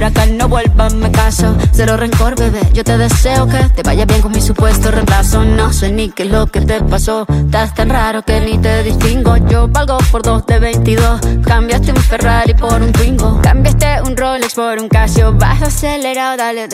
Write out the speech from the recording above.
para acá no vuelvas, me caso. Cero rencor, bebé, yo te deseo que te vaya bien con mi supuesto reemplazo. No sé ni qué es lo que te pasó, estás tan raro que ni te distingo. Yo valgo por 2 de 22, cambiaste un Ferrari por un Twingo, cambiaste un Rolex por un Casio. Vas acelerado, dale